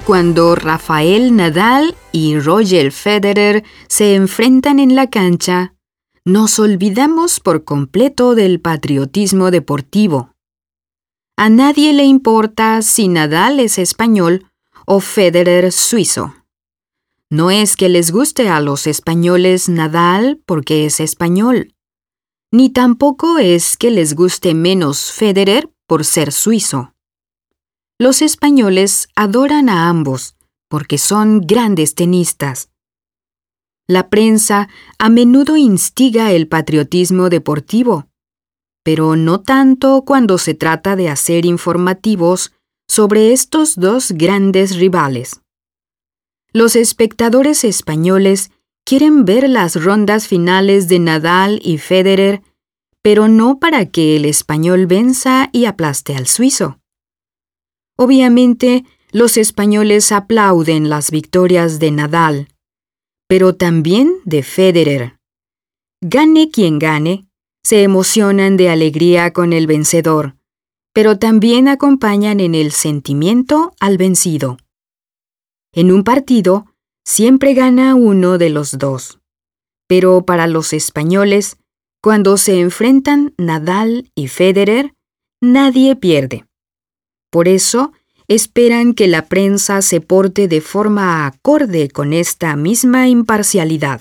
cuando Rafael Nadal y Roger Federer se enfrentan en la cancha, nos olvidamos por completo del patriotismo deportivo. A nadie le importa si Nadal es español o Federer suizo. No es que les guste a los españoles Nadal porque es español, ni tampoco es que les guste menos Federer por ser suizo. Los españoles adoran a ambos porque son grandes tenistas. La prensa a menudo instiga el patriotismo deportivo, pero no tanto cuando se trata de hacer informativos sobre estos dos grandes rivales. Los espectadores españoles quieren ver las rondas finales de Nadal y Federer, pero no para que el español venza y aplaste al suizo. Obviamente, los españoles aplauden las victorias de Nadal, pero también de Federer. Gane quien gane, se emocionan de alegría con el vencedor, pero también acompañan en el sentimiento al vencido. En un partido, siempre gana uno de los dos, pero para los españoles, cuando se enfrentan Nadal y Federer, nadie pierde. Por eso, esperan que la prensa se porte de forma acorde con esta misma imparcialidad.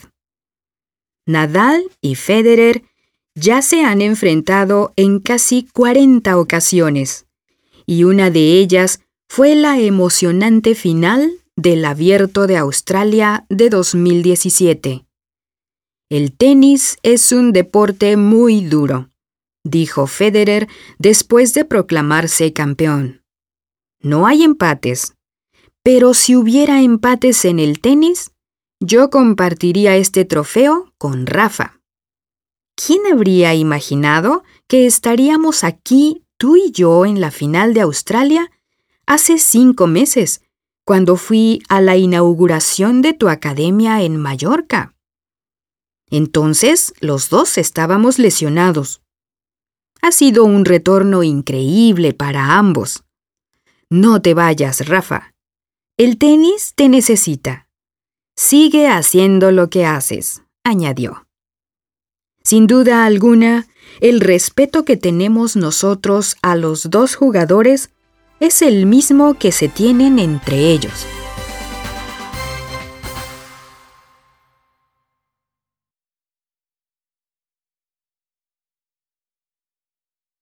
Nadal y Federer ya se han enfrentado en casi 40 ocasiones, y una de ellas fue la emocionante final del Abierto de Australia de 2017. El tenis es un deporte muy duro, dijo Federer después de proclamarse campeón. No hay empates, pero si hubiera empates en el tenis, yo compartiría este trofeo con Rafa. ¿Quién habría imaginado que estaríamos aquí tú y yo en la final de Australia hace 5 meses, cuando fui a la inauguración de tu academia en Mallorca? Entonces, los dos estábamos lesionados. Ha sido un retorno increíble para ambos. No te vayas, Rafa. El tenis te necesita. Sigue haciendo lo que haces, añadió. Sin duda alguna, el respeto que tenemos nosotros a los dos jugadores es el mismo que se tienen entre ellos.